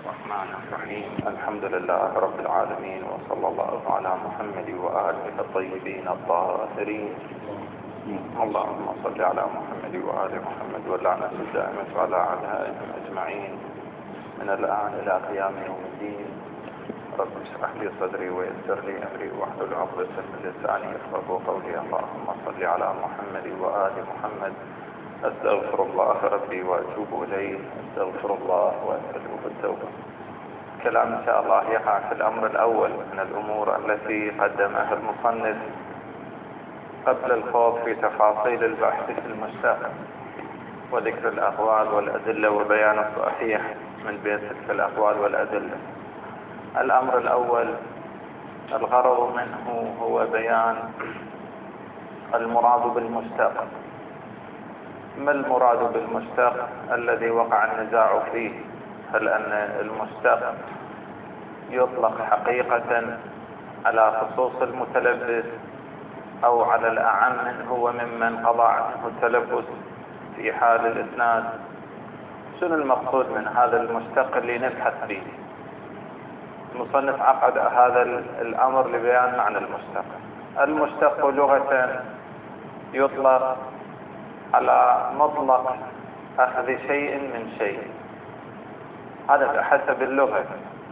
الرحمن الرحيم. الحمد لله رب العالمين، وصلى الله على محمد وآله الطيبين الطاهرين. اللهم صل على محمد وآل محمد واللعنة الدائمة على أعدائهم أجمعين من الآن إلى قيام يوم الدين. رب اشرح لي صدري ويسر لي أمري واحلل عقدة من لساني يفقهوا قولي. اللهم صل على محمد وآل محمد. أستغفر الله ربي وأتوب إليه، أستغفر الله وأسأله التوبة. كلام إن شاء الله يقع في الأمر الأول من الأمور التي قدمها المصنف قبل الخوض في تفاصيل البحث في المشتق وذكر الأقوال والأدلة وبيان الصحيح من بين تلك الأقوال والأدلة. الأمر الأول الغرض منه هو بيان المراد بالمشتق. ما المراد بالمشتق الذي وقع النزاع فيه؟ هل أن المشتق يطلق حقيقة على خصوص المتلبس أو على الأعم هو ممن قضى عنه التلبس في حال الإسناد؟ شنو المقصود من هذا المشتق اللي نبحث فيه؟ المصنف عقد هذا الأمر لبيان معنى المشتق. المشتق لغة يطلق على مطلق أخذ شيء من شيء، هذا بحسب اللغة.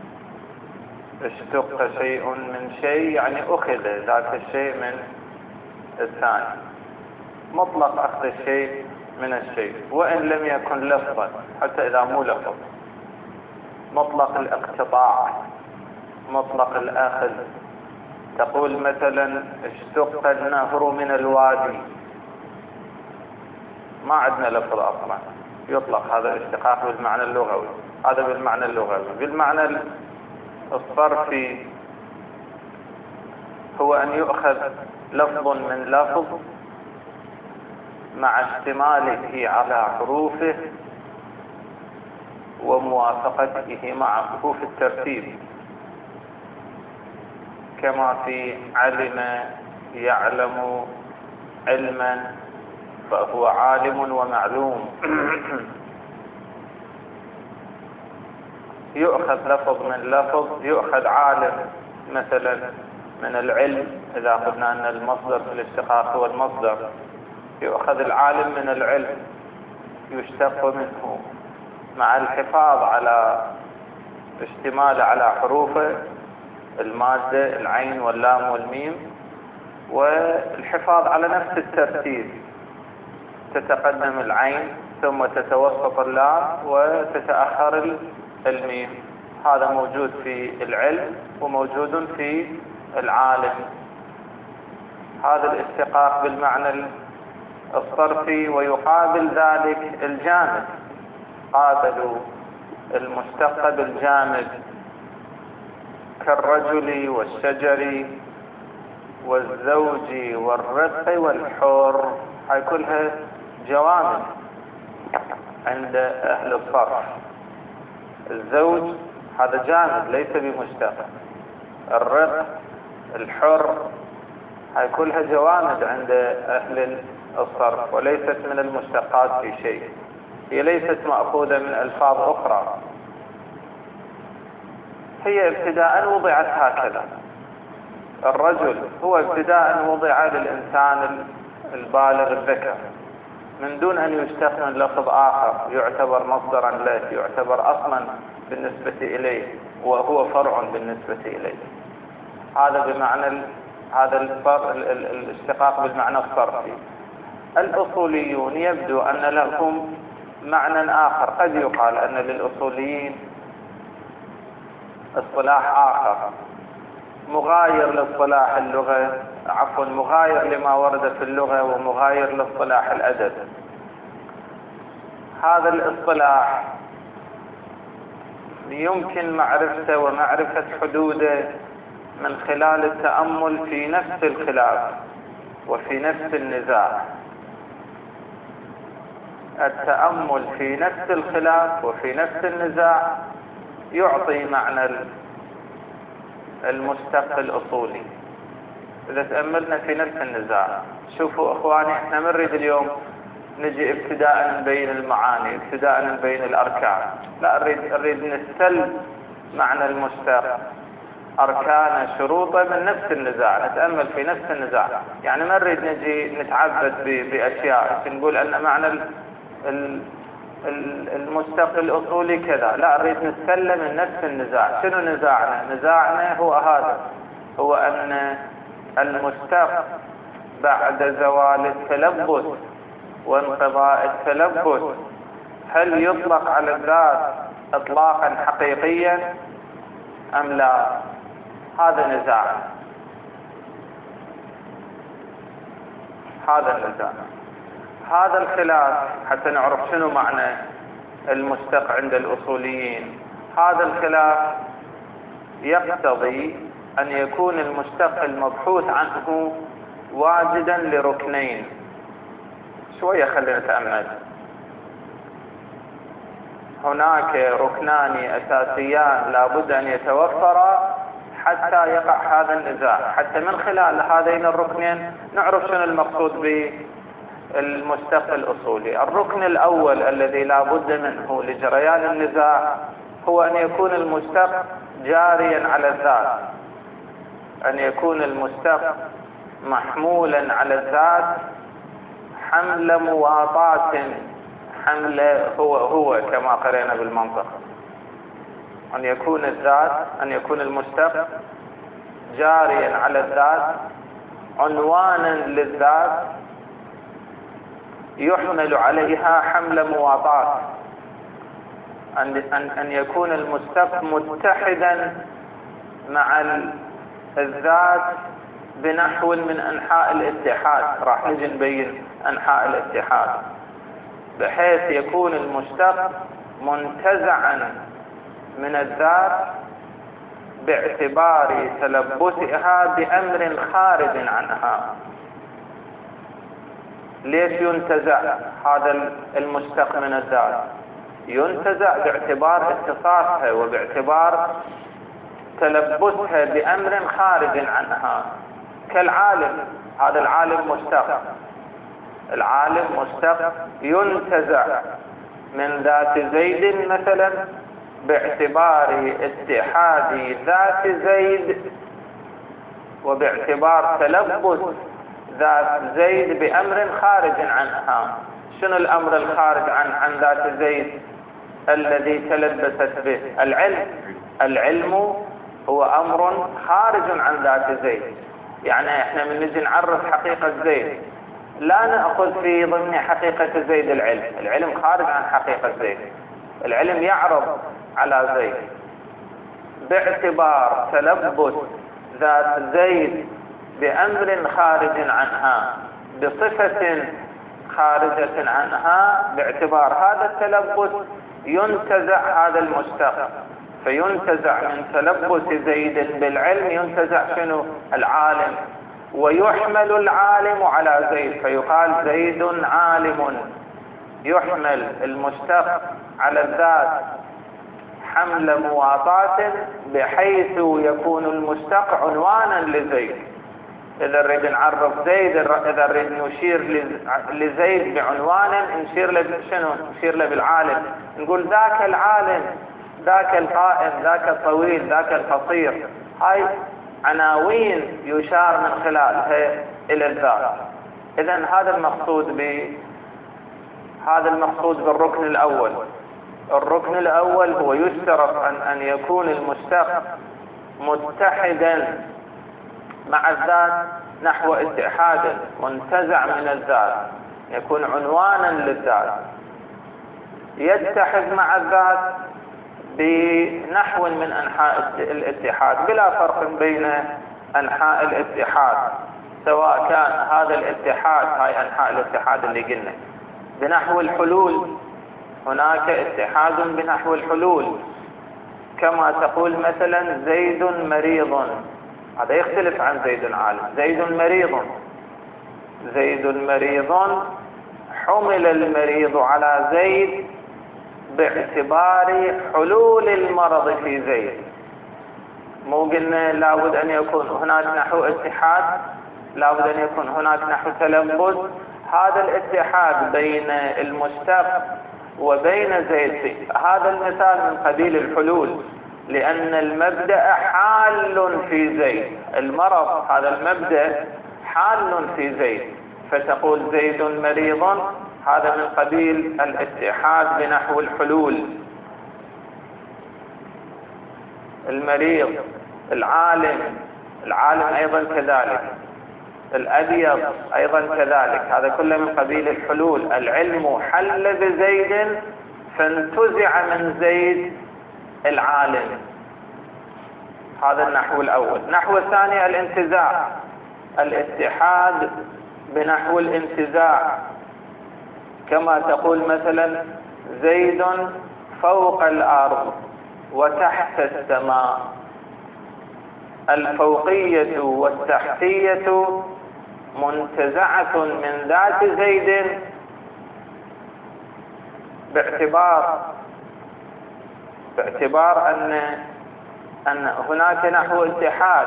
اشتق شيء من شيء يعني أخذ ذاك الشيء من الثاني، مطلق أخذ الشيء من الشيء وإن لم يكن لفظا، حتى إذا مو لفظ. مطلق الاقتطاع، مطلق الأخذ. تقول مثلا اشتق النهر من الوادي، ما عندنا لفظ أصلا يطلق هذا الاشتقاق بالمعنى اللغوي. هذا بالمعنى اللغوي. بالمعنى الصرفي هو أن يؤخذ لفظ من لفظ مع اشتماله على حروفه وموافقته مع حروف الترتيب، كما في علم يعلم علما فهو عالم ومعلوم. يؤخذ لفظ من لفظ. يؤخذ عالم مثلا من العلم، إذا قلنا أن المصدر في الاشتقاق هو المصدر، يؤخذ العالم من العلم يشتق منه مع الحفاظ على اشتمال على حروفه، المادة العين واللام والميم، والحفاظ على نفس الترتيب. تتقدم العين ثم تتوسط اللام وتتأخر الميم. هذا موجود في العلم وموجود في العالم. هذا الاشتقاق بالمعنى الصرفي. ويقابل ذلك الجامد، قابلوا المشتق بالجامد كالرجل والشجر والزوج والرق والحور. هاي كلها جوامد عند أهل الصرف. الزوج هذا جامد ليس بمشتق. الرق، الحر، هاي كلها جوامد عند أهل الصرف وليست من المشتقات في شيء. هي ليست مأخوذة من ألفاظ أخرى، هي ابتداء وضعت هكذا. الرجل هو ابتداء وضع للإنسان البالغ الذكر من دون أن يشتق من لفظ آخر يعتبر مصدرا له، يعتبر أصلا بالنسبة إليه وهو فرع بالنسبة إليه. هذا بمعنى هذا الاشتقاق بالمعنى الصرفي. الأصوليون يبدو أن لهم معنى آخر. قد يقال أن للأصوليين اصطلاح آخر مغاير لاصطلاح اللغة، مغاير لما ورد في اللغة ومغاير لاصطلاح الأدب. هذا الاصطلاح يمكن معرفته ومعرفة حدوده من خلال التأمل في نفس الخلاف وفي نفس النزاع. التأمل في نفس الخلاف وفي نفس النزاع يعطي معنى المشتق الأصولي. إذا تأملنا في نفس النزاع، شوفوا أخواني، احنا نريد اليوم نجي ابتداء نبين المعاني، ابتداء نبين الأركان. لا، نريد نستلم معنى المشتق، أركان شروطه من نفس النزاع، نتأمل في نفس النزاع. يعني ما نريد نجي نتعبد بأشياء نقول أن معنى المشتق الأصولي كذا. لا، نريد نتكلم من نفس النزاع. شنو نزاعنا؟ نزاعنا هو هذا، هو أن المشتق بعد زوال التلبس وانقضاء التلبس هل يطلق على الذات إطلاقا حقيقيا أم لا؟ هذا نزاع، هذا النزاع، هذا الخلاف حتى نعرف شنو معنى المشتق عند الأصوليين. هذا الخلاف يقتضي أن يكون المشتق المبحوث عنه واجدا لركنين. شوية خلينا نتأمل. هناك ركنان أساسيان لابد أن يتوفرا حتى يقع هذا النزاع، حتى من خلال هذين الركنين نعرف شنو المقصود بالمشتق الأصولي. الركن الأول الذي لابد منه لجريان النزاع هو أن يكون المشتق جاريا على الذات، أن يكون المشتق محمولا على الذات حمل مواطاة، حمل هو كما قرأنا بالمنطق. أن يكون الذات، أن يكون المشتق جاريا على الذات عنوانا للذات يحمل عليها حمل مواطاة. أن يكون المشتق متحدا مع الذات بنحو من أنحاء الاتحاد. راح نجي نبين أنحاء الاتحاد، بحيث يكون المشتق منتزعا من الذات باعتبار تلبسها بأمر خارج عنها. ليش ينتزع هذا المشتق من الذات؟ ينتزع باعتبار اتصافها وباعتبار تلبسها بأمر خارج عنها، كالعالم. هذا العالم مشتق، العالم مشتق ينتزع من ذات زيد مثلا باعتبار اتحاد ذات زيد وباعتبار تلبس ذات زيد بأمر خارج عنها. شنو الأمر الخارج عن ذات زيد الذي تلبست به؟ العلم هو أمر خارج عن ذات زيد. يعني احنا من نجي نعرف حقيقة زيد لا نأخذ في ضمن حقيقة زيد العلم خارج عن حقيقة زيد. العلم يعرض على زيد باعتبار تلبس ذات زيد بأمر خارج عنها بصفة خارجة عنها. باعتبار هذا التلبس ينتزع هذا المشتق، فينتزع من تلبس زيد بالعلم ينتزع شنو؟ العالم، ويحمل العالم على زيد فيقال زيد عالم. يحمل المشتق على الذات حمل مواطاة بحيث يكون المشتق عنوانا لزيد. إذا نريد نعرف زيد، إذا نريد نشير لزيد بعنوان نشير له شنو؟ نشير له بالعالم، نقول ذاك العالم، ذاك القائم، ذاك الطويل، ذاك القصير. هاي عناوين يشار من خلالها إلى الذات. إذن هذا المقصود بالركن الأول. الركن الأول هو يشترط أن يكون المشتق متحدا مع الذات نحو اتحاد منتزع من الذات، يكون عنوانا للذات، يتحد مع الذات بنحو من أنحاء الاتحاد بلا فرق بين أنحاء الاتحاد، سواء كان هذا الاتحاد، هاي أنحاء الاتحاد اللي قلنا، بنحو الحلول. هناك اتحاد بنحو الحلول، كما تقول مثلا زيد مريض، هذا يختلف عن زيد عالم. زيد مريض حمل المريض على زيد باعتبار حلول المرض في زيد. مو قلنا لابد أن يكون هناك نحو اتحاد، لابد أن يكون هناك نحو تلبس. هذا الاتحاد بين المشتق وبين زيد، هذا المثال من قبيل الحلول، لأن المبدأ حال في زيد، المرض هذا المبدأ حال في زيد، فتقول زيد مريض، هذا من قبيل الاتحاد بنحو الحلول. المريض، العالم أيضا كذلك، الأبيض أيضا كذلك، هذا كله من قبيل الحلول. العلم حل بزيد فانتزع من زيد العالم، هذا النحو الأول. النحو الثاني الانتزاع، الاتحاد بنحو الانتزاع، كما تقول مثلا زيد فوق الأرض وتحت السماء، الفوقية والتحتية منتزعة من ذات زيد باعتبار أن هناك نحو اتحاد،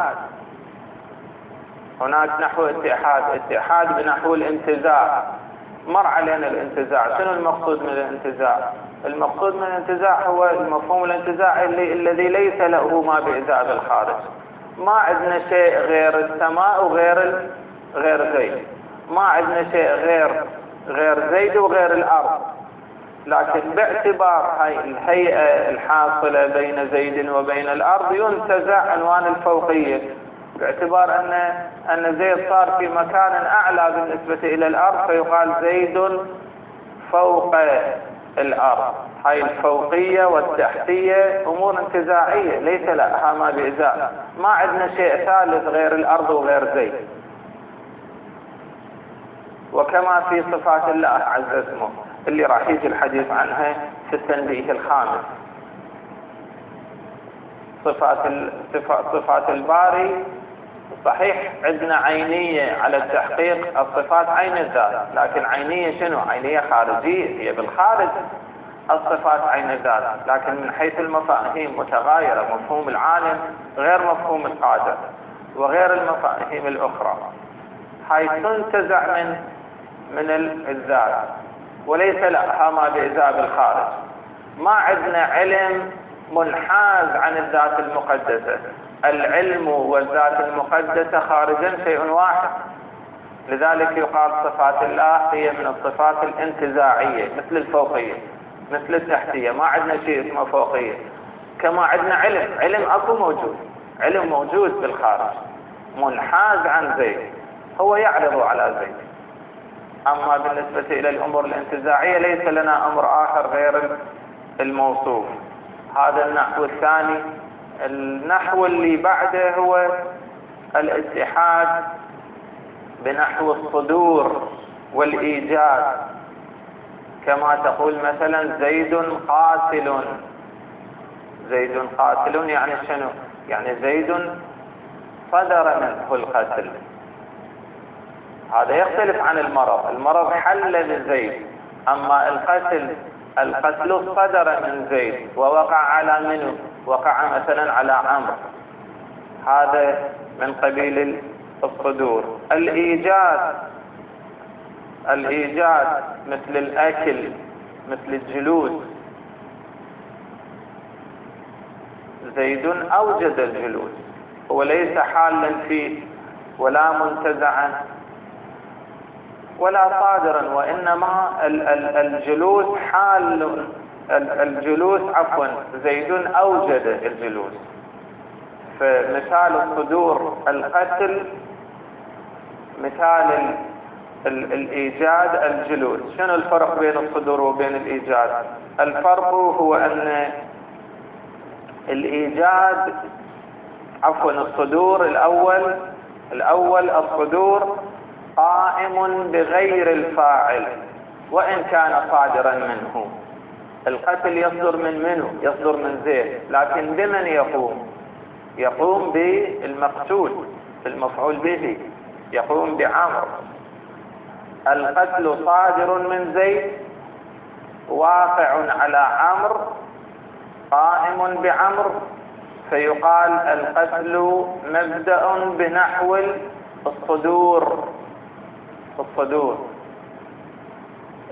هناك نحو اتحاد بنحو الانتزاع. مر علينا الانتزاع، شنو المقصود من الانتزاع؟ المقصود من الانتزاع هو المفهوم الانتزاع الذي ليس له ما بإزاء بالخارج. ما عندنا شيء غير السماء وغير زيد، ما عندنا شيء غير زيد وغير الأرض، لكن باعتبار هاي الهيئة الحاصلة بين زيد وبين الأرض ينتزع عنوان الفوقية، باعتبار أن زيد صار في مكان أعلى بالنسبة إلى الأرض، فيقال زيد فوق الأرض. هاي الفوقية والتحتية أمور انتزاعية ليس لها ما بإزاء، ما عندنا شيء ثالث غير الأرض وغير زيد. وكما في صفات الله عز اسمه اللي راح يجي الحديث عنها في التنبيه الخامس. صفات الباري صحيح عندنا عينية على التحقيق، الصفات عين الذات، لكن عينية شنو؟ عينية خارجية، هي بالخارج الصفات عين الذات، لكن من حيث المفاهيم متغايرة، مفهوم العالم غير مفهوم القادر وغير المفاهيم الأخرى، هاي تنتزع من الذات وليس لها ما بإزاء بالخارج. ما عندنا علم منحاز عن الذات المقدسة، العلم والذات المقدسة خارجا شيء واحد، لذلك يقال صفات الله هي من الصفات الانتزاعية، مثل الفوقية مثل التحتية، ما عندنا شيء اسمه فوقية. كما عندنا علم اكو موجود، علم موجود بالخارج منحاز عن زيد، هو يعرض على زيد. اما بالنسبة الى الامور الانتزاعية ليس لنا امر اخر غير الموصوف. هذا النحو الثاني. النحو اللي بعده هو الاتحاد بنحو الصدور والإيجاد، كما تقول مثلا زيد قاتل. زيد قاتل يعني شنو؟ يعني زيد صدر منه القتل، هذا يختلف عن المرض حل لزيد، أما القتل صدر من زيد ووقع على منه، وقع مثلا على عمرو، هذا من قبيل الصدور. الإيجاد مثل الأكل، مثل الجلوس، زيد أوجد الجلوس، هو ليس حالا فيه ولا منتزعا ولا صادرا، وإنما الجلوس حال، زيد أوجد الجلوس. فمثال الصدور القتل، مثال الإيجاد الجلوس. شنو الفرق بين الصدور وبين الإيجاد؟ الفرق هو أن الإيجاد الصدور الأول الصدور قائم بغير الفاعل وإن كان صادرا منه. القتل يصدر منه؟ يصدر من زيد، لكن بمن يقوم بالمقتول، المفعول به، يقوم بعمرو. القتل صادر من زيد واقع على عمرو قائم بعمرو، فيقال القتل مبدأ بنحو الصدور.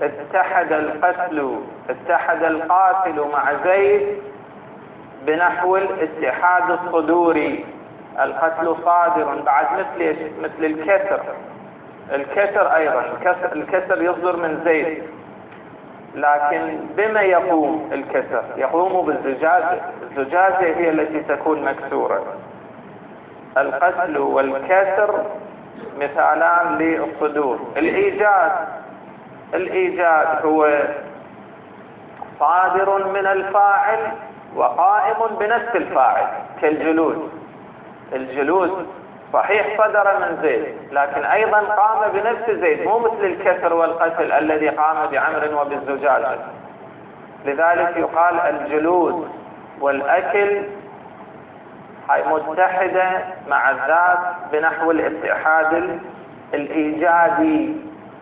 اتحد القاتل مع زيد بنحو الاتحاد الصدوري. القتل صادر بعد مثل الكسر أيضا الكسر يصدر من زيد، لكن بما يقوم الكسر؟ يقوم بالزجاجة. الزجاجة هي التي تكون مكسورة. القتل والكسر مثالان للصدور. الإيجاد هو صادر من الفاعل وقائم بنفس الفاعل، الجلود صحيح صدر من زيد، لكن أيضا قام بنفس زيد، مو مثل الكسر والقتل الذي قام بعمر وبالزجاجة. لذلك يقال الجلود والأكل هاي متحدة مع الذات بنحو الاتحاد الإيجادي.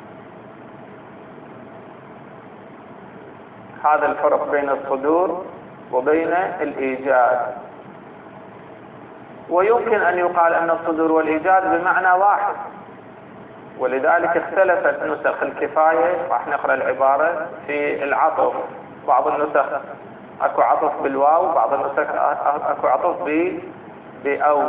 هذا الفرق بين الصدور وبين الإيجاد. ويمكن أن يقال أن الصدور والإيجاد بمعنى واحد، ولذلك اختلفت نسخ الكفاية. راح نقرأ العبارة في العطف. بعض النسخ أكو عطف بالواو، بعض النسخ أكو عطف بأو.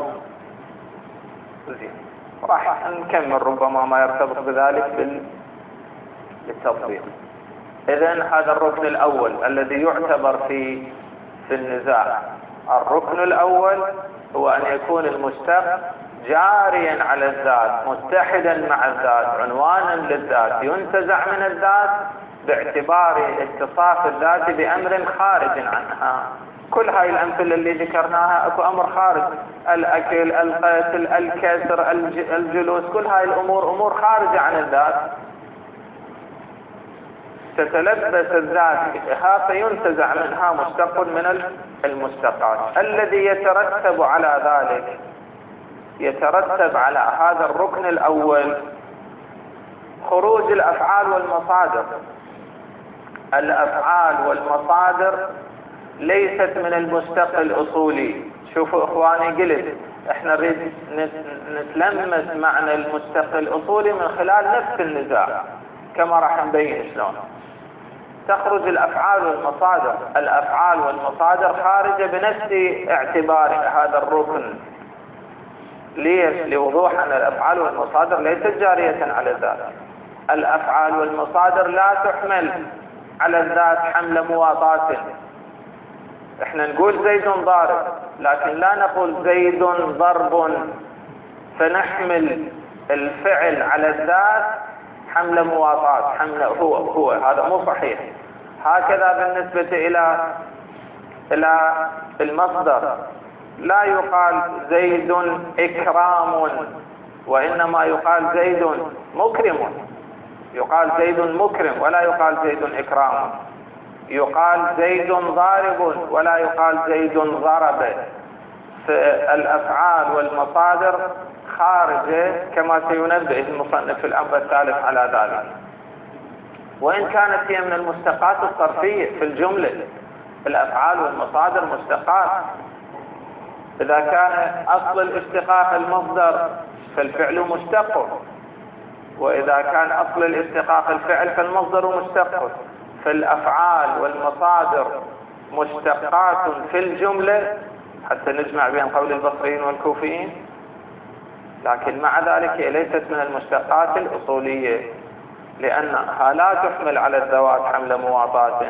راح نكمل ربما ما يرتبط بذلك بالتطبيق. إذن هذا الركن الأول الذي يعتبر في النزاع. الركن الأول هو أن يكون المشتق جاريا على الذات، متحدا مع الذات، عنوانا للذات، ينتزع من الذات باعتبار اتصاف الذات بأمر خارج عنها. كل هاي الأمثلة اللي ذكرناها أكو أمر خارج، الأكل، القتل، الكسر، الجلوس، كل هاي الأمور أمور خارجة عن الذات، تتلبس الذات بها فينتزع منها مشتق من المشتقات. الذي يترتب على ذلك، يترتب على هذا الركن الأول خروج الأفعال والمصادر. الأفعال والمصادر ليست من المشتق الأصولي. شوفوا إخواني، قلت احنا نريد نتلمس معنى المشتق الأصولي من خلال نفس النزاع، كما راح نبين شلون تخرج الأفعال والمصادر. الأفعال والمصادر خارجة بنفس اعتبار هذا الركن. ليش؟ لوضوح أن الأفعال والمصادر ليست جارية على الذات. الأفعال والمصادر لا تحمل على الذات حمل مواطاة. احنا نقول زيد ضارب، لكن لا نقول زيد ضرب، فنحمل الفعل على الذات حمل مواطاة، حمل هو هذا مو صحيح. هكذا بالنسبة إلى المصدر، لا يقال زيد إكرام، وإنما يقال زيد مكرم. يقال زيد مكرم ولا يقال زيد إكرام. يقال زيد ضارب ولا يقال زيد ضرب. فالأفعال والمصادر خارجة كما سينبه المصنف في الأمر الثالث على ذلك. وإن كانت هي من المشتقات الصرفية في الجملة، الأفعال والمصادر مشتقات. إذا كان أصل الاشتقاق المصدر فالفعل مشتق، وإذا كان أصل الاشتقاق الفعل فالمصدر مشتق. فالأفعال والمصادر مشتقات في الجملة حتى نجمع بين قول البصريين والكوفيين، لكن مع ذلك هي ليست من المشتقات الأصولية لأنها لا تحمل على الذوات حمل مواطاة.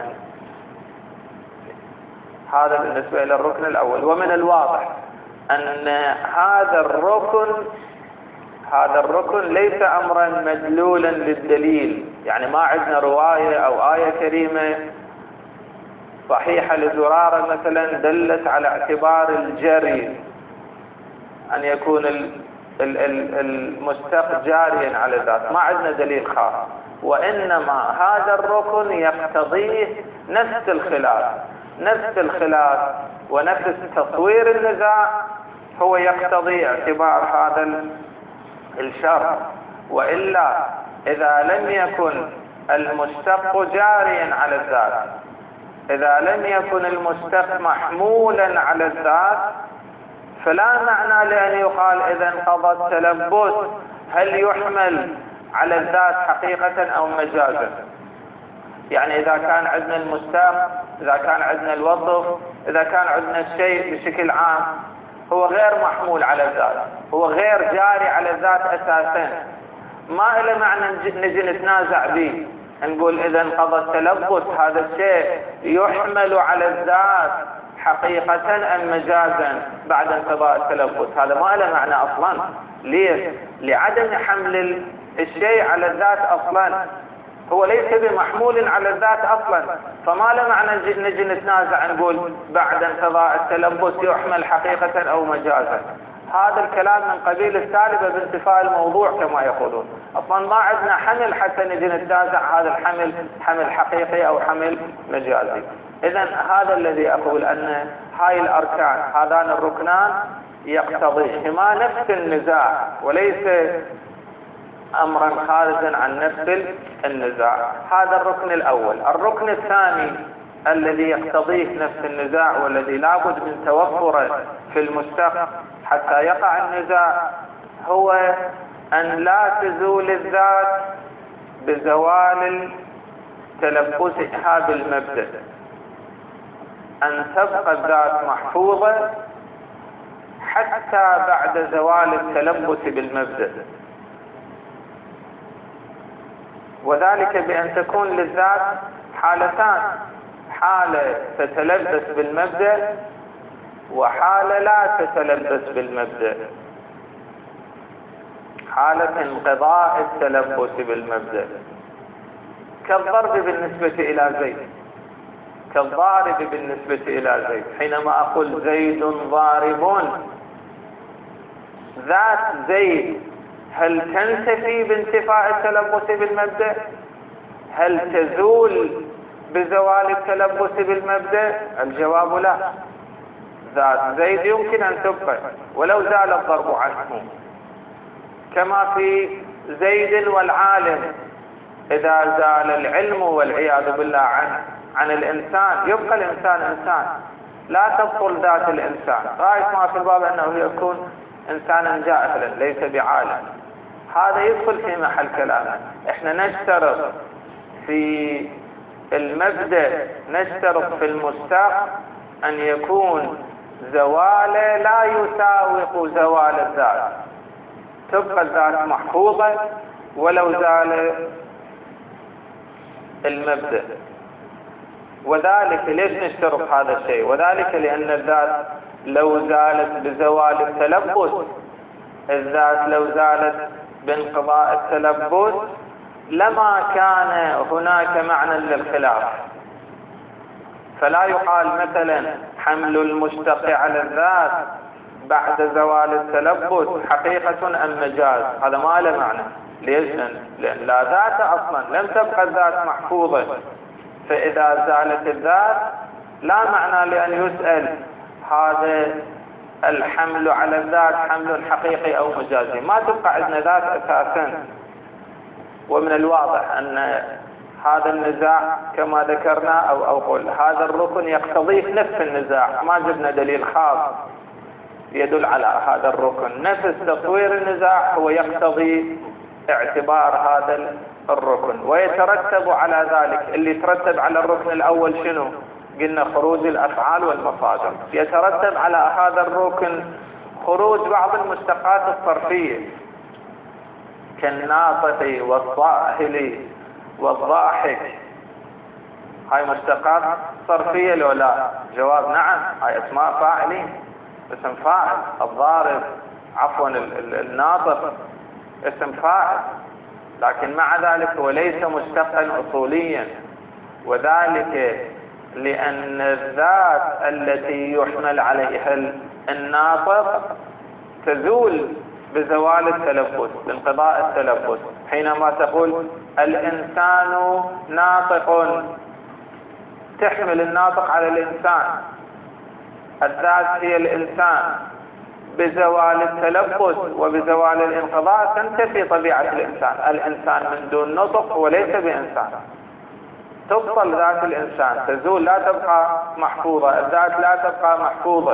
هذا بالنسبة إلى الركن الأول. ومن الواضح أن هذا الركن ليس أمرا مدلولا للدليل، يعني ما عندنا رواية أو آية كريمة صحيحة لزرارة مثلا دلت على اعتبار الجري أن يكون المشتق جاريا على الذات، ما عندنا دليل خاص. وإنما هذا الركن يقتضيه نفس الخلاف ونفس تصوير النزاع هو يقتضي اعتبار هذا الشرط. وإلا إذا لم يكن المشتق جاريا على الذات، إذا لم يكن المشتق محمولا على الذات، فلا معنى لأن يقال إذا انقضى التلبس هل يحمل على الذات حقيقة أو مجازا. يعني إذا كان عندنا المشتق، إذا كان عندنا الوصف، إذا كان عندنا الشيء بشكل عام، هو غير محمول على الذات، هو غير جاري على الذات أساسا، ما إله معنى نجي نتنازع به نقول إذا انقضى التلبس هذا الشيء يحمل على الذات حقيقة أم مجازا بعد انقضاء التلبس. هذا ما له معنى أصلا. ليش؟ لعدم حمل الشيء على الذات أصلا، هو ليس بمحمول على الذات أصلا، فما له معنى نجي نتنازع نقول بعد انقضاء التلبس يحمل حقيقة أو مجازا. هذا الكلام من قبيل السالبة بانتفاء الموضوع كما يقولون. أصلا ما عندنا حمل حتى نجي نتنازع هذا الحمل حمل حقيقي أو حمل مجازي. إذن هذا الذي أقول أن هاي الأركان، هذان الركنان يقتضيهما نفس النزاع وليس أمرا خارجا عن نفس النزاع. هذا الركن الأول. الركن الثاني الذي يقتضيه نفس النزاع والذي لابد من توفره في المشتق حتى يقع النزاع هو أن لا تزول الذات بزوال تلبسها بالمبدأ، أن تبقى الذات محفوظة حتى بعد زوال التلبس بالمبدأ، وذلك بأن تكون للذات حالتان: حالة تتلبس بالمبدأ وحالة لا تتلبس بالمبدأ. حالة انقضاء التلبس بالمبدأ كالضرب بالنسبة إلى زيد، كالضارب بالنسبة إلى زيد. حينما أقول زيد ضارب، ذات زيد هل تنتفي بانتفاء التلبس بالمبدأ؟ هل تزول بزوال التلبس بالمبدأ؟ الجواب لا. ذات زيد يمكن أن تبقى ولو زال الضرب عنه، كما في زيد والعالم. إذا زال العلم والعياذ بالله عن الإنسان يبقى الإنسان إنسان، لا تبطل ذات الإنسان. غاية ما في الباب أنه يكون إنسانا جاهلا ليس بعالم. هذا يدخل في محل كلامنا. احنا نشترط في المبدأ، نشترط في المشتق أن يكون زواله لا يساوق زوال الذات، تبقى الذات محفوظة ولو زال المبدأ. وذلك ليش نشترط هذا الشيء؟ وذلك لأن الذات لو زالت بزوال التلبس، الذات لو زالت بانقضاء التلبس لما كان هناك معنى للخلاف. فلا يقال مثلا حمل المشتق على الذات بعد زوال التلبس حقيقة أم مجاز، هذا ما له معنى. ليش؟ لأن لا ذات أصلا، لم تبقى الذات محفوظة، فإذا زالت الذات لا معنى لأن يسأل هذا الحمل على الذات حمل حقيقي أو مجازي، ما تبقى عندنا ذات أساسا. ومن الواضح أن هذا النزاع كما ذكرنا أو قل هذا الركن يقتضيه نفس النزاع، ما جبنا دليل خاص يدل على هذا الركن. نفس تطوير النزاع هو يقتضي اعتبار هذا الركن، ويترتب على ذلك اللي يترتب على الركن الأول شنو؟ قلنا خروج الأفعال والمصادر. يترتب على هذا الركن خروج بعض المشتقات الصرفية كالناطق والضاحل والضاحك. هاي مشتقات صرفية لو لا؟ جواب نعم، هاي اسماء فاعلين، اسم فاعل. الضارب عفوا الناطق اسم فاعل، لكن مع ذلك هو ليس مشتقا أصوليا، وذلك لأن الذات التي يحمل عليها الناطق تزول بزوال التلبس بانقضاء التلبس. حينما تقول الإنسان ناطق تحمل الناطق على الإنسان، الذات هي الإنسان، بزوال التلبس وبزوال الانقضاء تنتفي طبيعة الإنسان. الإنسان من دون نطق وليس بإنسان، تبطل ذات الإنسان، تزول، لا تبقى محفوظة، الذات لا تبقى محفوظة.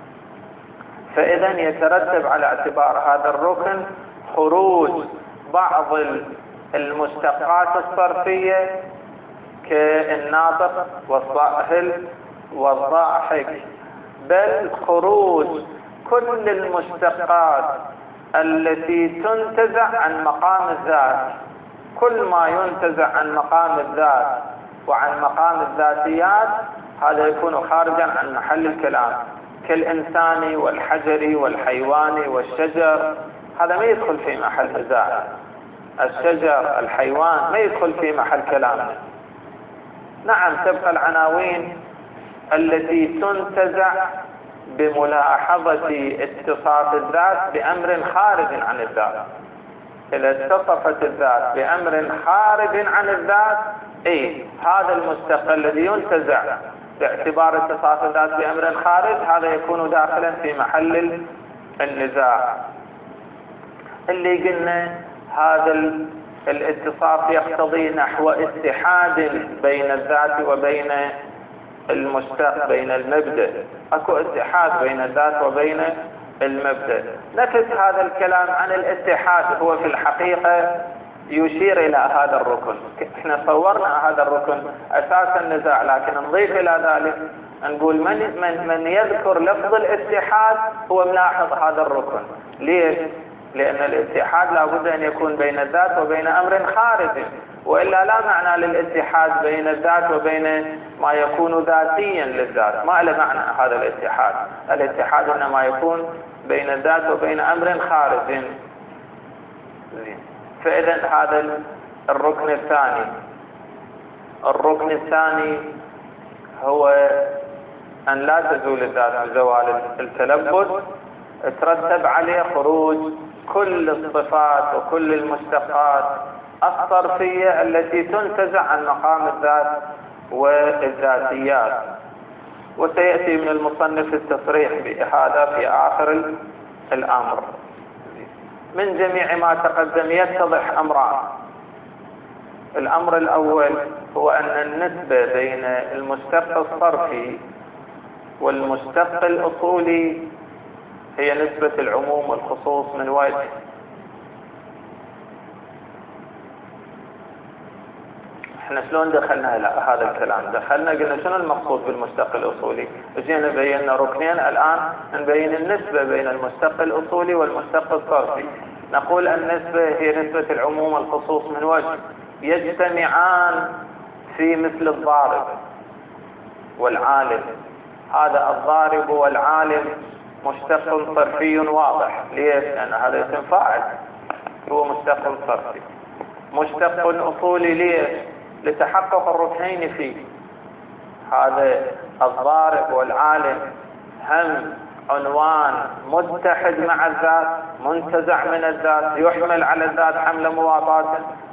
فإذا يترتب على اعتبار هذا الركن خروج بعض المشتقات الصرفية كالناطق والصاهل والضاحك، بل خروج كل المشتقات التي تنتزع عن مقام الذات. كل ما ينتزع عن مقام الذات وعن مقام الذاتيات هذا يكون خارجا عن محل الكلام، كالإنسان والحجر والحيوان والشجر، هذا ما يدخل في محل نزاع. الشجر الحيوان ما يدخل في محل كلام. نعم، تبقى العناوين التي تنتزع بملاحظة اتصاف الذات بأمر خارج عن الذات. إذا اتصفت الذات بأمر خارج عن الذات، هذا المستقل الذي ينتزع باعتبار اتصاف الذات بأمر خارج، هذا يكون داخلا في محل النزاع. اللي قلنا هذا الاتصاف يقتضي نحو اتحاد بين الذات وبين المشتق، بين المبدأ، اكو اتحاد بين الذات وبين المبدأ. نفس هذا الكلام عن الاتحاد هو في الحقيقة يشير إلى هذا الركن. احنا صورنا هذا الركن أساس النزاع، لكن نضيف إلى ذلك نقول من يذكر لفظ الاتحاد هو ملاحظ هذا الركن. ليش؟ لأن الاتحاد لابد أن يكون بين الذات وبين أمر خارج، وإلا لا معنى للاتحاد بين الذات وبين ما يكون ذاتيا للذات، ما له معنى هذا الاتحاد. الاتحاد إنما يكون بين الذات وبين أمر خارج. فإذا هذا الركن الثاني. الركن الثاني هو أن لا تزول الذات بزوال التلبس، ترتب عليه خروج كل الصفات وكل المشتقات الصرفية التي تنتزع عن مقام الذات والذاتيات. وسيأتي من المصنف التصريح بهذا في آخر الأمر. من جميع ما تقدم يتضح أمران. الأمر الأول هو أن النسبة بين المشتق الصرفي والمشتق الأصولي هي نسبة العموم والخصوص من وجه. احنا شلون دخلنا إلى هذا الكلام؟ دخلنا قلنا شنو المقصود بالمشتق الأصولي، جينا بينا ركنين، الآن نبين النسبة بين المشتق الأصولي والمشتق الصرفي. نقول النسبة هي نسبة العموم والخصوص من وجه، يجتمعان في مثل الضارب والعالم. هذا الضارب والعالم مشتق صرفي واضح. ليش؟ لأن هذا اسم فاعل، هو مشتق صرفي. مشتق أصولي ليش؟ لتحقق الركنين فيه. هذا الضارب والعالم هم عنوان متحد مع الذات، منتزع من الذات، يحمل على الذات حمل مواطاة،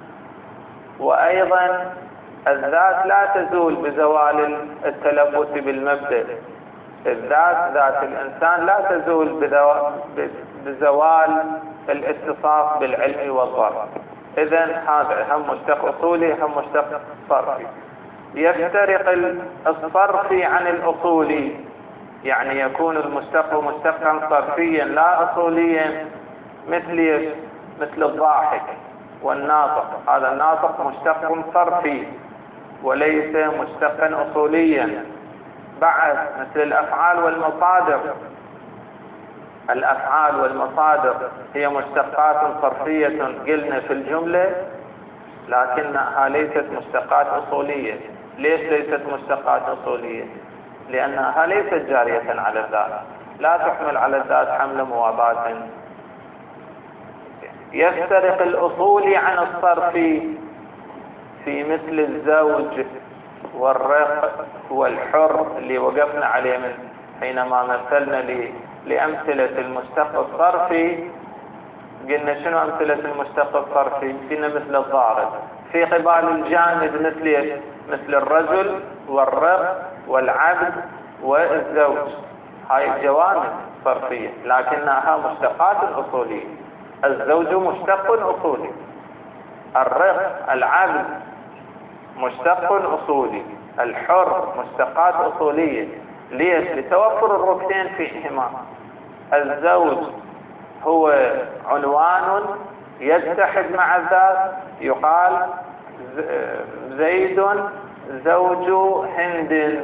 وأيضا الذات لا تزول بزوال التلبس بالمبدأ. الذات، ذات الإنسان، لا تزول بزوال الاتصاف بالعلم والظرف. إذن هذا هم مشتق أصولي هم مشتق صرفي. يفترق الصرفي عن الأصولي، يعني يكون المشتق مشتقا صرفيا لا أصوليا، مثل الضاحك والناطق. هذا الناطق مشتق صرفي وليس مشتقا أصوليا. بعد مثل الأفعال والمصادر. الأفعال والمصادر هي مشتقات صرفية قلنا في الجملة، لكنها ليست مشتقات أصولية. ليش ليست مشتقات أصولية؟ لأنها ليست جارية على الذات، لا تحمل على الذات حمل مواباة. يفترق الأصولي عن الصرفي في مثل الزوج والرق والحر اللي وقفنا عليه من حينما مثلنا لأمثلة المشتق الصرفي. قلنا شنو أمثلة المشتق الصرفي؟ قلنا مثل الضارب. في قبال الجانب مثل الرجل والرق والعبد والزوج. هاي الجوانب صرفية لكنها مشتقات أصولية. الزوج مشتق أصولي، الرق العبد مشتق أصولي، الحر مشتقات أصولية. ليش؟ لتوفر الركنين فيهما. الزوج هو عنوان يتحد مع الذات، يقال زيد زوج هند.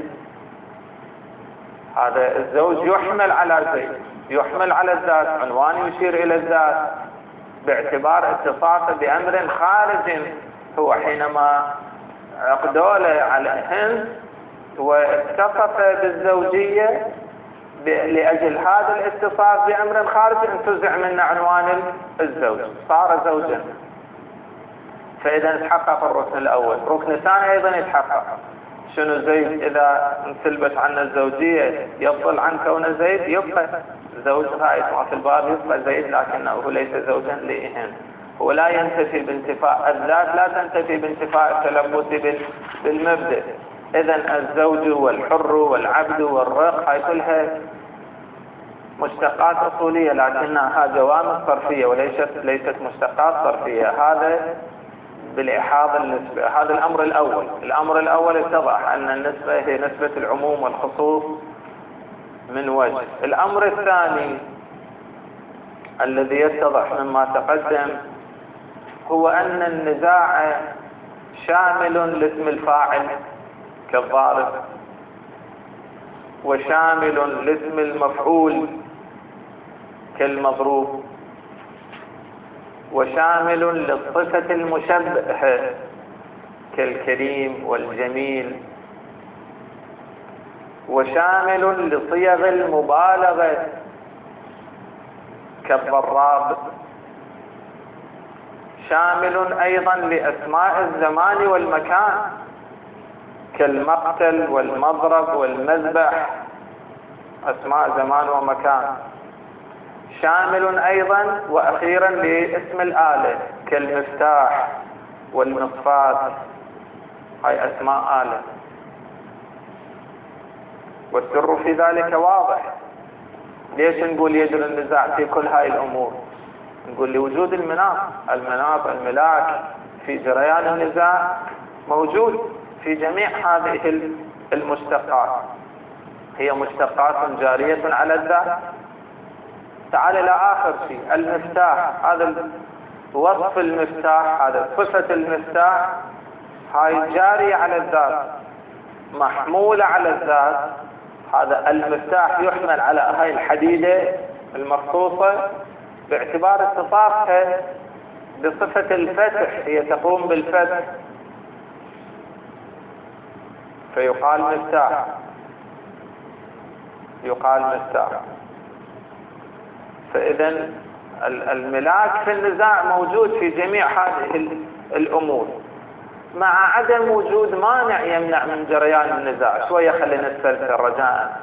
هذا الزوج يحمل على زيد، يحمل على الذات، عنوان يشير إلى الذات باعتبار اتصافه بأمر خارج. هو حينما عقدوا له على هند واتصف بالزوجية لأجل هذا الاتصاف بأمر خارج انتزع منه عنوان الزوج، صار زوجا. فإذا تحقق الركن الأول. الركن الثاني أيضا يتحقق. شنو زيد؟ إذا انسلبت عنا الزوجية يبطل عن كون زيد، يبقى زوج غاية ما في الباب، يبقى زيد لكنه ليس زوجا لهند. هو لا ينتفي بانتفاء الذات، لا تنتفي بانتفاء التلبس بالمبدأ. إذن الزوج والحر والعبد والرق هاي كلها مشتقات أصولية لكنها جوامع صرفية وليست مشتقات صرفية. هذا بالإحاضة النسبة. هذا الأمر الأول. الأمر الأول اتضح أن النسبة هي نسبة العموم والخصوص من وجه. الأمر الثاني الذي يتضح مما تقدم هو أن النزاع شامل لاسم الفاعل كالضارب، وشامل لاسم المفعول كالمضروب، وشامل للصفة المشبهة كالكريم والجميل، وشامل لصيغ المبالغة كالضراب، شامل أيضا لأسماء الزمان والمكان كالمقتل والمضرب والمذبح، أسماء زمان ومكان. شامل أيضا وأخيرا لاسم الآلة كالمفتاح والمصفاة، هاي أسماء آلة. والسر في ذلك واضح. ليش نقول يجري النزاع في كل هاي الأمور؟ نقول لوجود المناط الملاك في جريان النزاع موجود في جميع هذه المشتقات. هي مشتقات جارية على الذات. تعال إلى آخر شيء، المفتاح. هذا وصف المفتاح، هذا صفة المفتاح، هاي جارية على الذات، محمولة على الذات. هذا المفتاح يحمل على هاي الحديدة المخصوصة باعتبار اتصافها بصفة الفتح، هي تقوم بالفتح فيقال مفتاح، يقال مفتاح. فإذا الملاك في النزاع موجود في جميع هذه الأمور، مع عدم وجود مانع يمنع من جريان النزاع. شوية خلينا نتسلسل رجاء.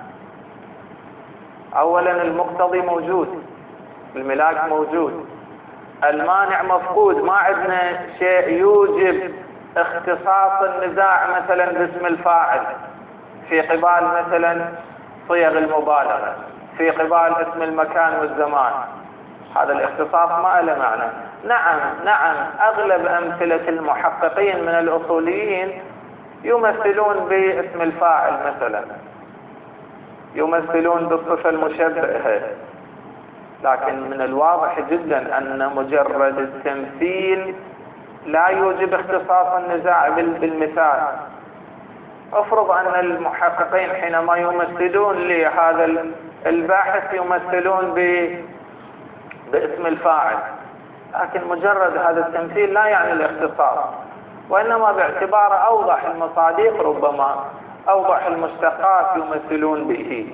أولا المقتضي موجود، الملاك موجود، المانع مفقود. ما عندنا شيء يوجب اختصاص النزاع مثلا باسم الفاعل في قبال مثلا صيغ المبالغة، في قبال اسم المكان والزمان. هذا الاختصاص ما له معنى. نعم أغلب أمثلة المحققين من الأصوليين يمثلون باسم الفاعل مثلا، يمثلون بالصفة المشبهة، لكن من الواضح جدا أن مجرد التمثيل لا يوجب اختصاص النزاع بالمثال. افرض أن المحققين حينما يمثلون لهذا الباحث يمثلون باسم الفاعل، لكن مجرد هذا التمثيل لا يعني الاختصاص، وإنما باعتبار أوضح المصادق ربما أوضح المشتقات يمثلون به.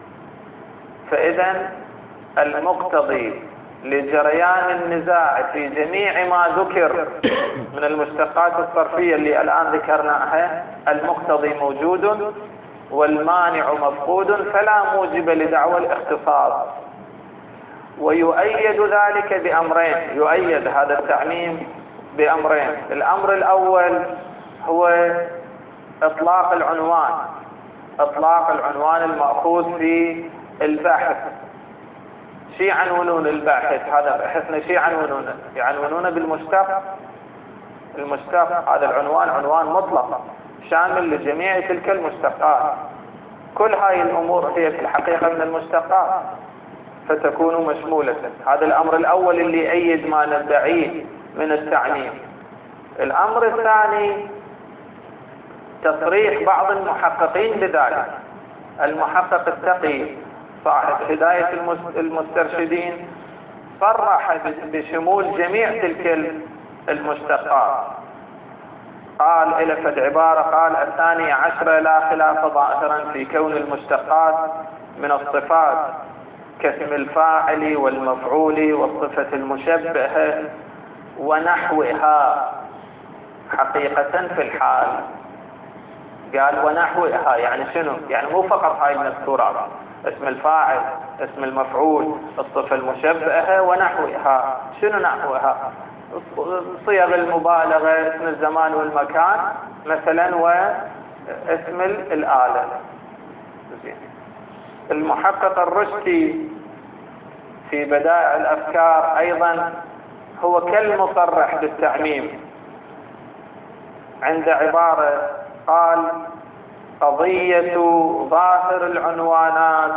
فإذا المقتضي لجريان النزاع في جميع ما ذكر من المشتقات الصرفية اللي الآن ذكرناها، المقتضي موجود والمانع مفقود، فلا موجب لدعوى الاختصاص. ويؤيد ذلك بأمرين، يؤيد هذا التعميم بأمرين. الأمر الأول هو إطلاق العنوان، إطلاق العنوان المأخوذ في البحث. شي يعنونون الباحث؟ هذا بحثنا شي يعنونونه؟ يعنونونه بالمشتق. المشتق هذا العنوان عنوان مطلق شامل لجميع تلك المشتقات. كل هاي الأمور هي في الحقيقة من المشتقات فتكون مشمولة. هذا الأمر الأول اللي يؤيد ما ندعيه من التعميم. الأمر الثاني تصريح بعض المحققين بذلك. المحقق التقي صاحب هداية المسترشدين صرح بشمول جميع تلك المشتقات. قال إلى فد عبارة، قال: 12 لا خلاف ظاهرا في كون المشتقات من الصفات كاسم الفاعل والمفعول والصفة المشبهة ونحوها حقيقة في الحال. قال ونحوها، يعني شنو؟ يعني مو فقط هاي المذكورات، اسم الفاعل، اسم المفعول، الصفة المشبهة ونحوها. شنو نحوها؟ صيغ المبالغة، اسم الزمان والمكان مثلا، واسم الآلة. المحقق الرشدي في بدائع الأفكار أيضا هو كالمصرح بالتعميم عند عبارة قال: قضية ظاهر العنوانات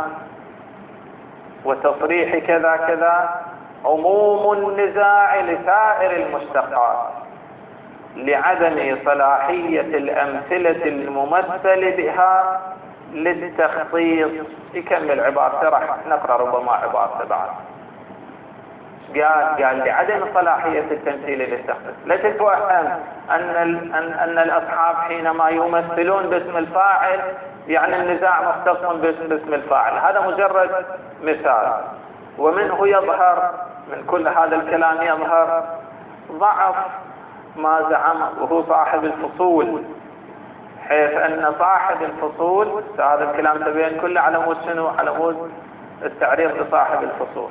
وتصريح كذا كذا عموم النزاع لسائر المشتقات لعدم صلاحية الأمثلة الممثل بها للتخصيص. يكمل عبارته، راح نقرأ ربما عبارته بعد. قال لعدم صلاحية التمثيل للتخصيص. لا تتوهم أن الأصحاب حينما يمثلون باسم الفاعل يعني النزاع مختص باسم الفاعل. هذا مجرد مثال، ومنه يظهر، من كل هذا الكلام يظهر ضعف ما زعمه وهو صاحب الفصول، حيث أن صاحب الفصول، هذا الكلام تبين كله على مود شنو؟ على مود التعريض لصاحب الفصول.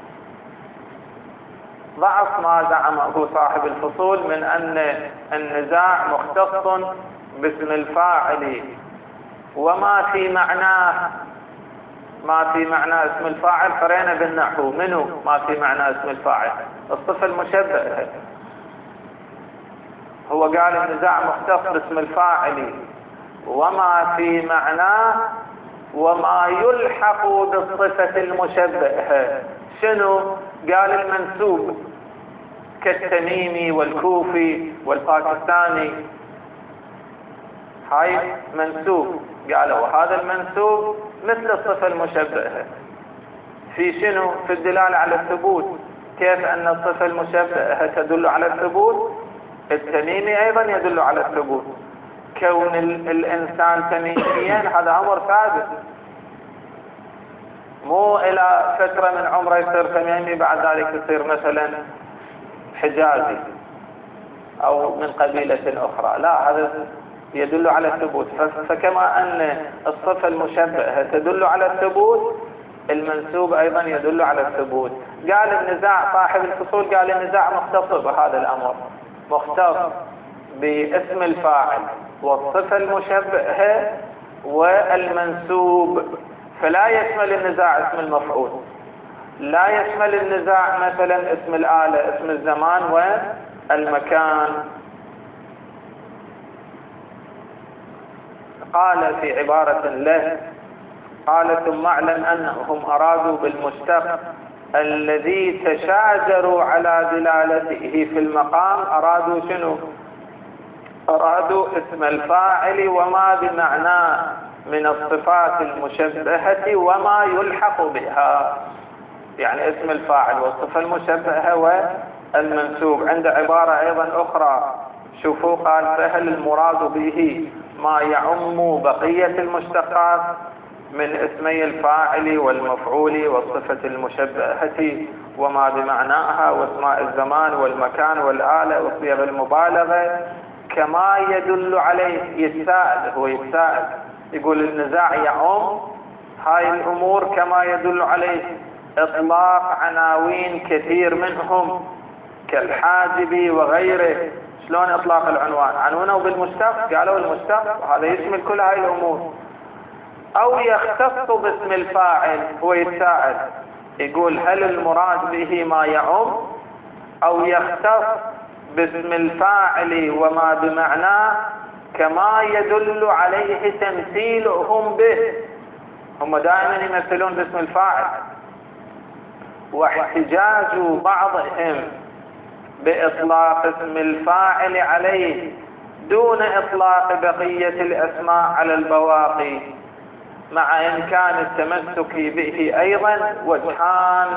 ضعف ما زعمه صاحب الفصول من أن النزاع مختص باسم الفاعل وما في معناه. ما في معنى اسم الفاعل قرينا بالنحو. منه ما في معنى اسم الفاعل؟ الصفة المشبهة. هو قال النزاع مختص باسم الفاعل وما في معناه وما يلحق بالصفة المشبهة. شنو؟ قال المنسوب كالتميمي والكوفي والباكستاني، هاي منسوب. قالوا هذا المنسوب مثل الصفة المشبهة في شنو؟ في الدلالة على الثبوت. كيف أن الصفة المشبهة تدل على الثبوت، التميمي أيضا يدل على الثبوت. كون الإنسان تميميا هذا أمر ثابت، مو إلى فترة من عمره يصير تميمي بعد ذلك يصير مثلا حجازي أو من قبيلة أخرى. لا، هذا يدل على الثبوت. فكما أن الصفة المشبهة تدل على الثبوت، المنسوب أيضا يدل على الثبوت. قال النزاع صاحب الفصول، قال النزاع مختص بهذا الأمر، مختص باسم الفاعل والصفة المشبهة والمنسوب، فلا يشمل النزاع اسم المفعول، لا يشمل النزاع مثلا اسم الآلة، اسم الزمان والمكان. قال في عبارة له، قال: ثم اعلم أنهم أرادوا بالمشتق الذي تشاجروا على دلالته في المقام، أرادوا شنو؟ أرادوا اسم الفاعل وما بمعناه من الصفات المشبهة وما يلحق بها، يعني اسم الفاعل والصفة المشبهة والمنسوب. عند عبارة أيضا أخرى شوفوا، قال: فهل المراد به ما يعم بقية المشتقات من اسمي الفاعل والمفعول والصفة المشبهة وما بمعناها واسماء الزمان والمكان والآلة وصيغ المبالغة كما يدل عليه؟ يتساءل، هو يتساءل، يقول النزاع يعم هاي الأمور كما يدل عليه إطلاق عناوين كثير منهم كالحاجب وغيره. شلون إطلاق العنوان؟ عنونه بالمشتق، قالوا المشتق هذا يشمل كل هاي الأمور. أو يختص باسم الفاعل، هو يتساءل يقول هل المراد به ما يعم أو يختص باسم الفاعل وما بمعناه كما يدل عليه تمثيلهم به. هم دائما يمثلون باسم الفاعل، واحتجاج بعضهم بإطلاق اسم الفاعل عليه دون إطلاق بقية الأسماء على البواقي، مع إمكان التمسك به أيضا وجهان.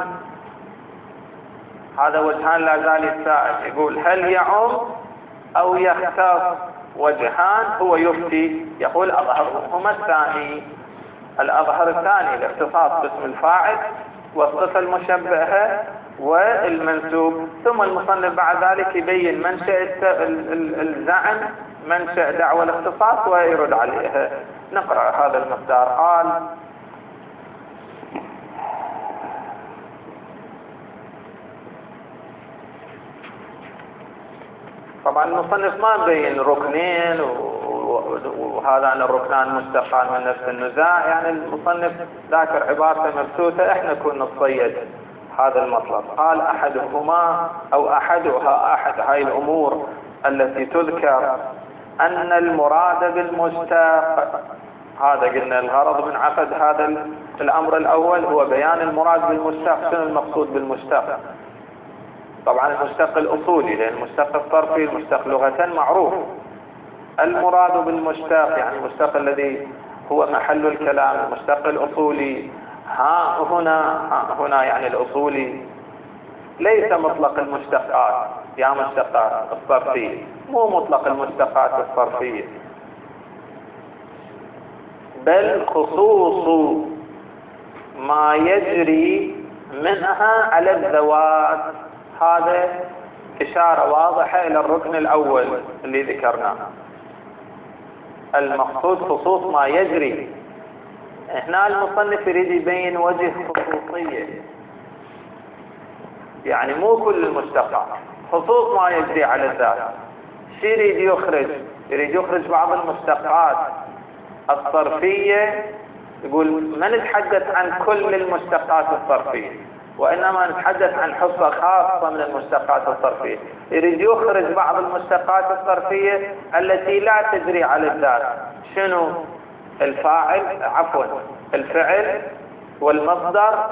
هذا وجهان لا زال السائل يقول هل يعم أو يختص؟ وجهان هو يفتي يقول أظهرهما الثاني. الأظهر الثاني الاختصاص باسم الفاعل والصفة المشبهة والمنسوب. ثم المصنف بعد ذلك يبين منشأ الزعم، منشأ دعوى الاختصاص ويرد عليها. نقرأ هذا المقدار. قال: طبعا المصنف ما بين ركنين وهذان الركنان مشتقان من نفس النزاع، يعني المصنف ذاكر عبارة مبسوطة احنا كنا نصيد هذا المطلب. قال: احدهما او احدها، احد هاي الامور التي تذكر ان المراد بالمشتق، هذا قلنا الغرض من عقد هذا الامر الاول هو بيان المراد بالمشتق. شنو المقصود بالمشتق؟ طبعا المشتق الاصولي، لان المشتق الصرفي المشتق لغة معروف. المراد بالمشتق يعني المشتق الذي هو محل الكلام. المشتق الاصولي هنا يعني الاصولي ليس مطلق المشتقات يا مشتقات الصرفية، مو مطلق المشتقات الصرفية، بل خصوص ما يجري منها على الذوات. هذا إشارة واضحة إلى الركن الأول اللي ذكرناه. المقصود خصوص ما يجري. هنا المصنف يريد يبين وجه خصوصية، يعني مو كل المشتقات، خصوص ما يجري على الذات. شو يريد يخرج؟ يريد يخرج بعض المشتقات الصرفية. يقول ما نتحدث عن كل المشتقات الصرفية، وإنما نتحدث عن حصة خاصة من المشتقات الصرفية. يريد يخرج بعض المشتقات الصرفية التي لا تجري على الذات. شنو؟ الفعل والمصدر،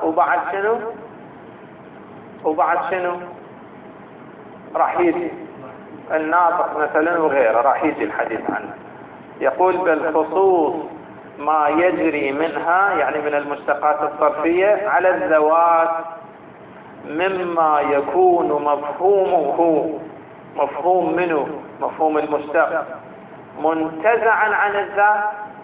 وبعد شنو راح يجي الناطق مثلا وغيره، راح يجي الحديث عنه. يقول بالخصوص ما يجري منها يعني من المشتقات الصرفية على الذوات، مما يكون مفهوم منه مفهوم المشتق منتزعا عن الذات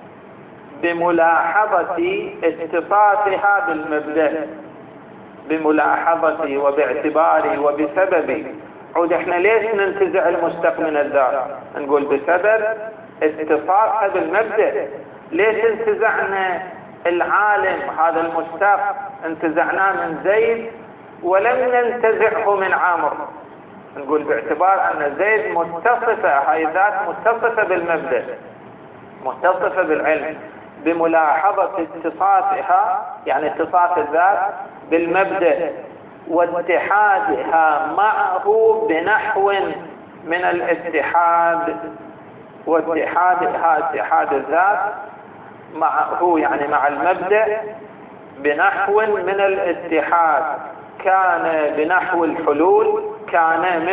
بملاحظة اتصافها بالمبدأ، بملاحظة وباعتبار وبسبب. عود احنا ليش ننتزع المشتق من الذات؟ نقول بسبب اتصافها بالمبدأ. ليش انتزعنا العالم هذا المشتق؟ انتزعناه من زيد ولم ننتزعه من عمرو. نقول باعتبار ان زيد متصفة، هاي ذات متصفة بالمبدأ، متصفة بالعلم، بملاحظة اتصافها يعني اتصاف الذات بالمبدأ واتحادها معه بنحو من الاتحاد. واتحادها اتحاد الذات معه يعني مع المبدأ بنحو من الاتحاد. كان بنحو الحلول، كان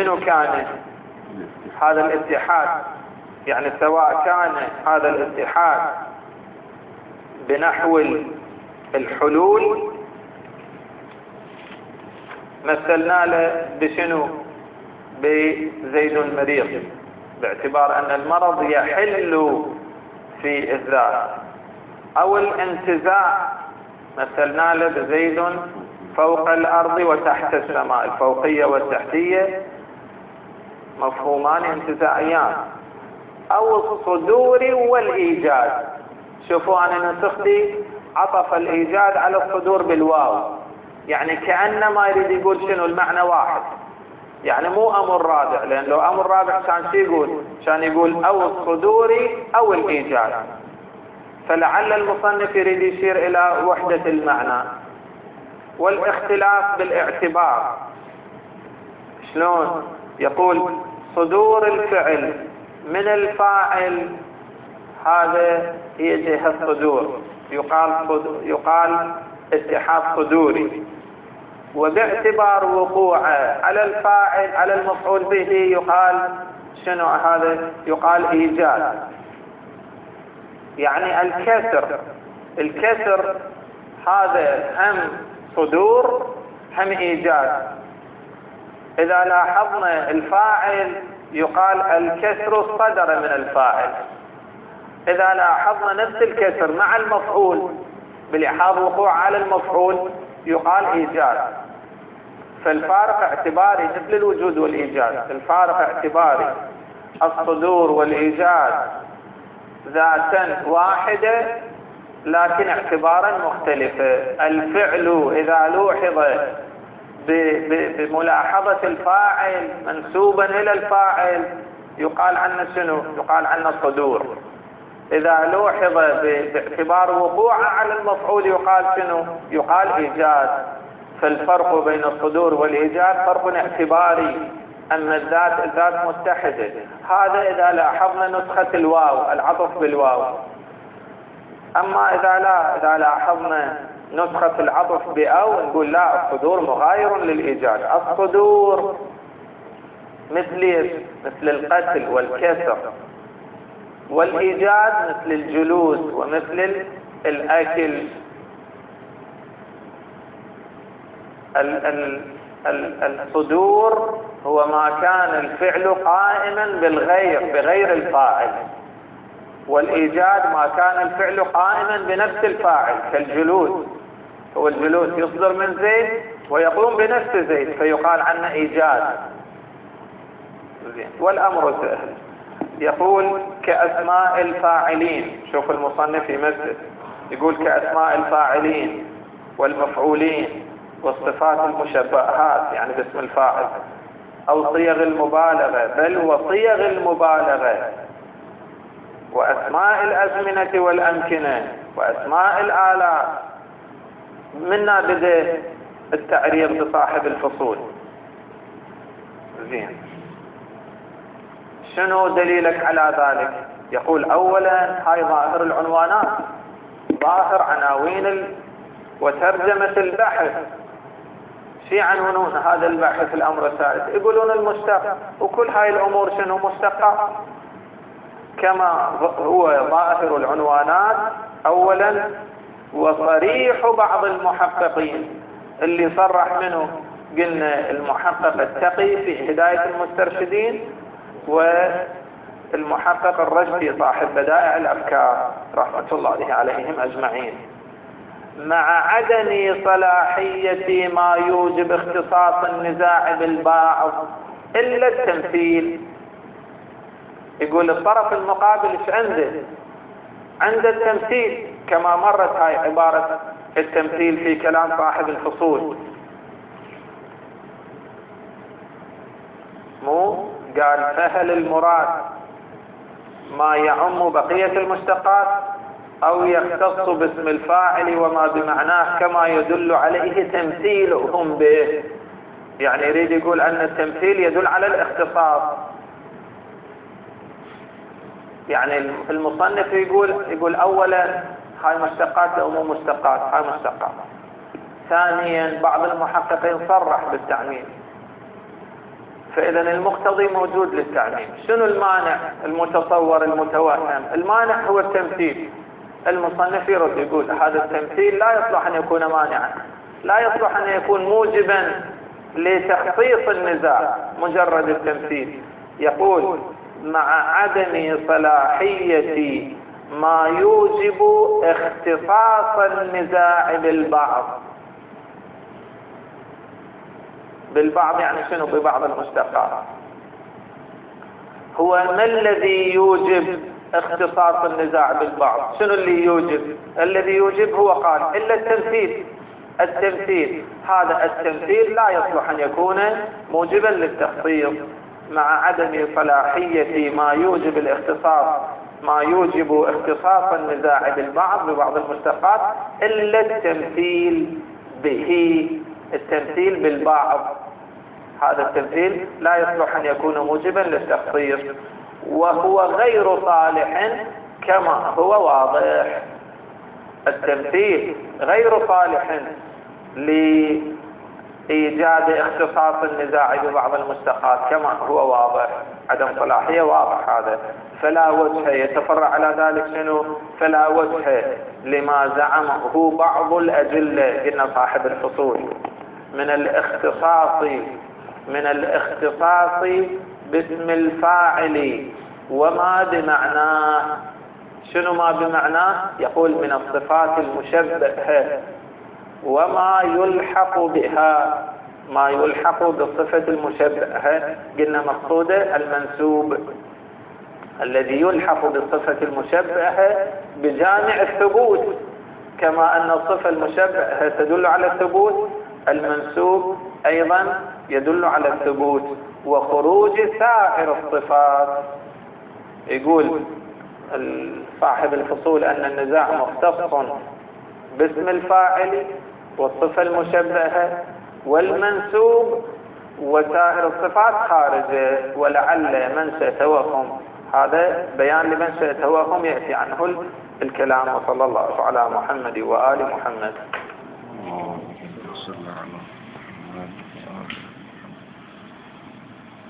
هذا الاتحاد يعني سواء كان هذا الاتحاد بنحو الحلول مثلنا له بشنو؟ بزيد المريض، باعتبار أن المرض يحل في الذات. أو الانتزاع مثلنا له بزيد فوق الأرض وتحت السماء، الفوقية والتحتية مفهومان انتزاعيان. أو الصدور والإيجاد. شوفوا أنا نسختي عطف الإيجاد على الصدور بالواو، يعني كأنما يريد يقول شنو المعنى واحد، يعني مو أمر رابع، لأن لو أمر رابع كان شو يقول؟ كان يقول أو الصدور أو الإيجاد. فلعل المصنف يريد يشير إلى وحدة المعنى والاختلاف بالاعتبار. شلون؟ يقول صدور الفعل من الفاعل، هذا هي جهة الصدور، يقال اتحاد صدوري. وباعتبار وقوعه على الفاعل على المفعول به يقال شنو هذا؟ يقال إيجاد، يعني الكسر هذا هم صدور هم إيجاد. إذا لاحظنا الفاعل يقال الكسر صدر من الفاعل. إذا لاحظنا نفس الكسر مع المفعول بلحاظ وقوع على المفعول يقال إيجاد. فالفارق اعتباري مثل الوجود والإيجاد، الفارق اعتباري الصدور والإيجاد ذاتا واحدة لكن اعتبارا مختلفة. الفعل إذا لوحظ بملاحظة الفاعل منسوبا إلى الفاعل يقال عنه شنو؟ يقال عنه صدور. إذا لوحظ باعتبار وقوعه على المفعول يقال شنو؟ يقال إيجاد. فالفرق بين الصدور والإيجاد فرق اعتباري، أما الذات متحدة. هذا إذا لاحظنا نسخة الواو، العطف بالواو. أما إذا لاحظنا نسخة العطف بأو نقول لا، الصدور مغاير للإيجاد. الصدور مثل القتل والكسر، والإيجاد مثل الجلوس ومثل الأكل. الصدور هو ما كان الفعل قائما بغير الفاعل، والإيجاد ما كان الفعل قائما بنفس الفاعل كالجلوس. هو الجلوس يصدر من زيد ويقوم بنفس زيد فيقال عنه إيجاد. والأمر سهل. يقول كأسماء الفاعلين. شوف المصنف يمثل يقول كأسماء الفاعلين والمفعولين والصفات المشبهات يعني باسم الفاعل، أو صيغ المبالغة، بل وصيغ المبالغة، وأسماء الأزمنة والأمكنة، وأسماء الآلات. منا بدأ التعريض بصاحب الفصول. زين، شنو دليلك على ذلك؟ يقول أولا هاي ظاهر العنوانات، ظاهر عناوين وترجمة البحث. شي عنونون هذا البحث الأمر الثالث؟ يقولون المشتق، وكل هاي الأمور شنو؟ مشتقة. كما هو ظاهر العنوانات أولا، وصريح بعض المحققين اللي صرح منه قلنا المحقق التقي في هداية المسترشدين، والمحقق الرشدي صاحب بدائع الأفكار رحمة الله عليهم أجمعين. مع عدم صلاحية ما يوجب اختصاص النزاع بالبعض إلا التمثيل. يقول الطرف المقابل ايش عنده؟ عنده التمثيل، كما مرت هاي عبارة التمثيل في كلام صاحب الفصول. مو قال فهل المراد ما يعم بقية المشتقات أو يختص باسم الفاعل وما بمعناه كما يدل عليه تمثيلهم به؟ يعني يريد يقول أن التمثيل يدل على الاختصاص. يعني المصنف يقول أولا هاي مشتقات أو مو مشتقات؟ هاي مشتقات. ثانيا بعض المحققين صرح بالتعميم، فإذا المقتضي موجود للتعميم. شنو المانع المتصور المتوهم؟ المانع هو التمثيل. المصنف يرد يقول هذا التمثيل لا يصلح أن يكون مانعا، لا يصلح أن يكون موجبا لتخصيص النزاع مجرد التمثيل. يقول مع عدم صلاحية ما يوجب اختصاص النزاع بالبعض يعني شنو؟ ببعض المشتقات. هو ما الذي يوجب اختصاص النزاع بالبعض؟ شنو اللي يوجب؟ الذي يوجب هو قال إلا التمثيل. هذا التمثيل لا يصلح أن يكون موجبا للتخصيص. مع عدم صلاحية ما يوجب الاختصاص، ما يوجب اختصاص النزاع بالبعض ببعض المشتقات إلا التمثيل به، التمثيل بالبعض. هذا التمثيل لا يصلح أن يكون موجبا للتخصيص، وهو غير صالح كما هو واضح. التمثيل غير صالح لإيجاد اختصاص النزاع ببعض المشتقات كما هو واضح. عدم صلاحية واضح هذا. فلا وجه يتفرع على ذلك شنو؟ فلا وجه لما زعمه بعض الأدلة، قلنا صاحب الفصول، من الاختصاص باسم الفاعل وما بمعناه. شنو ما بمعناه؟ يقول من الصفات المشبهة وما يلحق بها. ما يلحق بالصفة المشبهة قلنا مقصوده المنسوب الذي يلحق بالصفة المشبهة بجامع الثبوت، كما أن الصفة المشبهة تدل على الثبوت، المنسوب أيضا يدل على الثبوت وخروج سائر الصفات. يقول صاحب الفصول أن النزاع مختص باسم الفاعل والصفة المشبهة والمنسوب، وسائر الصفات خارجة، ولعل منشأ توهم. هذا بيان لمنشأ توهم يأتي عنه الكلام. وصلى الله على محمد وآل محمد.